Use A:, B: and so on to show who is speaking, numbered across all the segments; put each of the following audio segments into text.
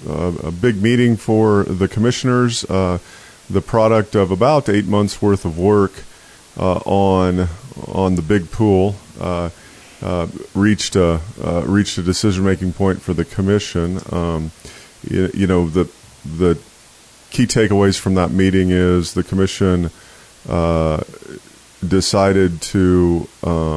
A: a big meeting for the commissioners, the product of about 8 months worth of work on the big pool. Reached a decision making point for the commission. The key takeaways from that meeting is the commission decided to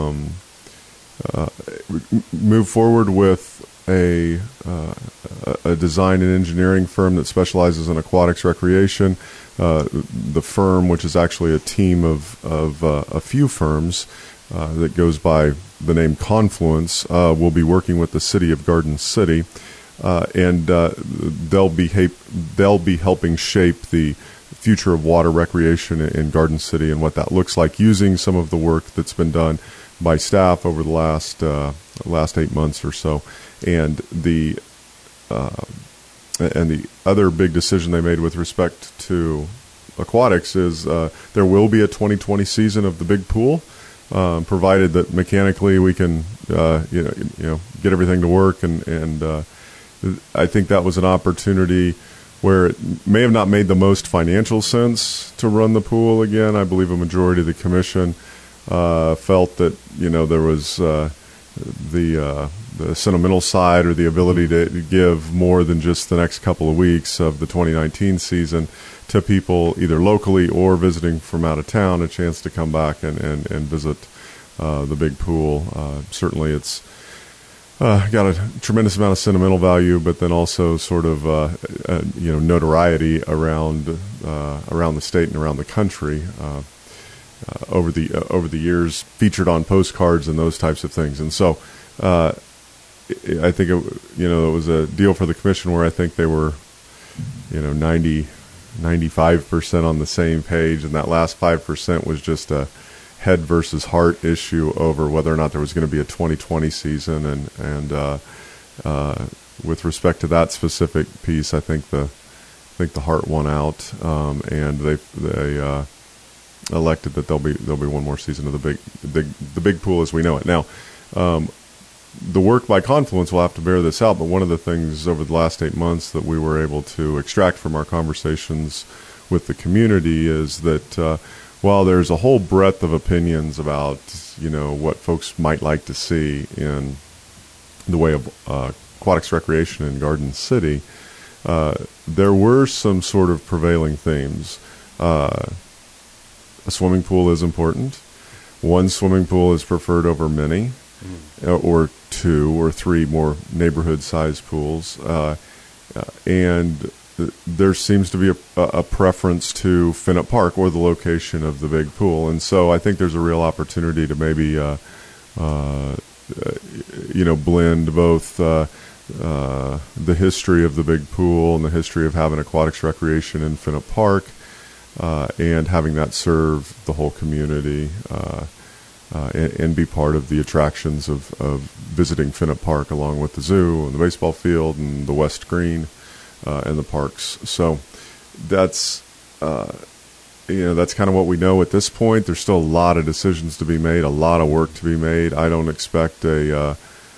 A: move forward with a design and engineering firm that specializes in aquatics recreation. The firm, which is actually a team of a few firms that goes by the name Confluence, will be working with the city of Garden City, and they'll be helping shape the future of water recreation in Garden City and what that looks like, using some of the work that's been done by staff over the last 8 months or so. And the other big decision they made with respect to aquatics is there will be a 2020 season of the big pool, provided that mechanically we can get everything to work. And I think that was an opportunity where it may have not made the most financial sense to run the pool again. I believe a majority of the commission felt that there was the sentimental side, or the ability to give more than just the next couple of weeks of the 2019 season to people either locally or visiting from out of town, a chance to come back and visit the big pool. Certainly it's got a tremendous amount of sentimental value, but then also sort of notoriety around the state and around the country. Over the years, featured on postcards and those types of things. And so I think it was a deal for the commission where I think they were 95% on the same page, and that last 5% was just a head versus heart issue over whether or not there was going to be a 2020 season. And with respect to that specific piece, I think the heart won out, and they elected that there'll be one more season of the big pool as we know it now. The work by Confluence will have to bear this out, but one of the things over the last 8 months that we were able to extract from our conversations with the community is that while there's a whole breadth of opinions about what folks might like to see in the way of aquatics recreation in Garden City, there were some sort of prevailing themes. A swimming pool is important. One swimming pool is preferred over many, or 2 or 3 more neighborhood-sized pools. And there seems to be a preference to Finnett Park or the location of the big pool. And so I think there's a real opportunity to maybe blend both the history of the big pool and the history of having aquatics recreation in Finnett Park, and having that serve the whole community, and be part of the attractions of visiting Finnett Park, along with the zoo and the baseball field and the West Green and the parks. So that's kind of what we know at this point. There's still a lot of decisions to be made, a lot of work to be made. I don't expect the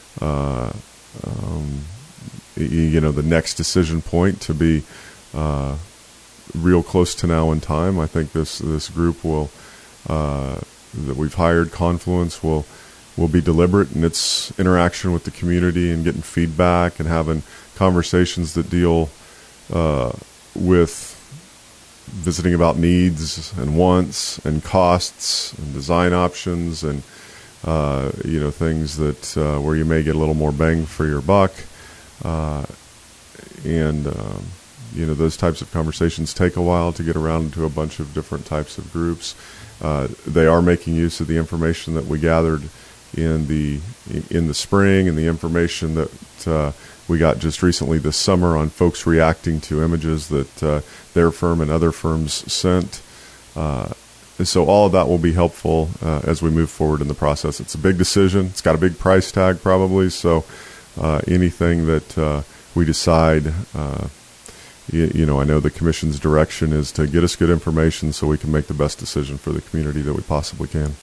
A: next decision point to be real close to now in time. I think this group will that we've hired, Confluence, will be deliberate in its interaction with the community and getting feedback and having conversations that deal with visiting about needs and wants and costs and design options and things that where you may get a little more bang for your buck, and those types of conversations take a while to get around to a bunch of different types of groups. They are making use of the information that we gathered in the spring, and the information that we got just recently this summer on folks reacting to images that their firm and other firms sent. So all of that will be helpful as we move forward in the process. It's a big decision. It's got a big price tag probably. So anything that we decide, I know the Commission's direction is to get us good information so we can make the best decision for the community that we possibly can.